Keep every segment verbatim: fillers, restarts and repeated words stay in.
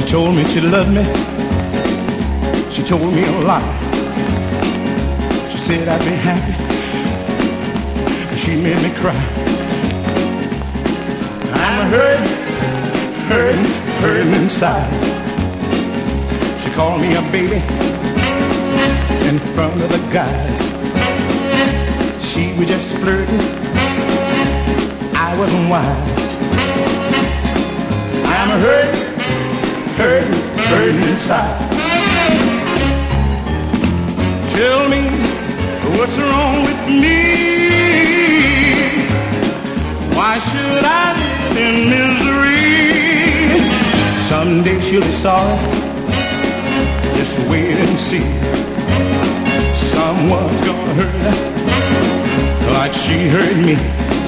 told me she loved me. She told me a lot. She said I'd be happy. She made me cry. I'm hurting, hurting, hurting inside. She called me a baby in front of the guys. She was just flirting. I wasn't wise. I'm hurting, hurting, hurting inside. Tell me what's wrong with me. Why should I live in misery? Someday she'll be sorry. Just wait and see. Someone's gonna hurt her like she hurt me.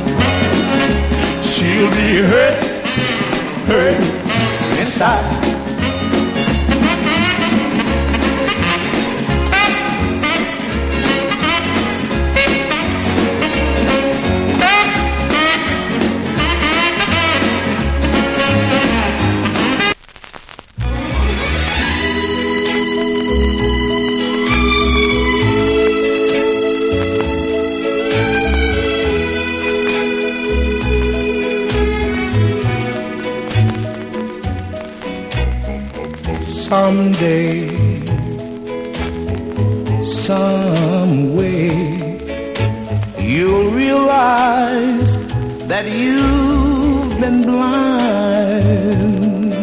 She'll be hurt, hurt inside. Someday, some way, you'll realize that you've been blind.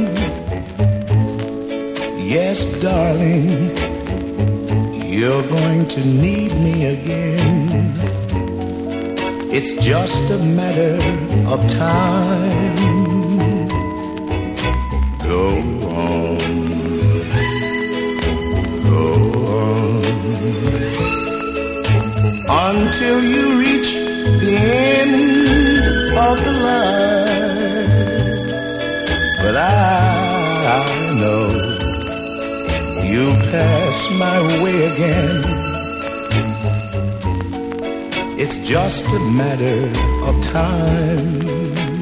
Yes, darling, you're going to need me again. It's just a matter of time. Go on. Until you reach the end of the line. But I, I know you'll pass my way again. It's just a matter of time.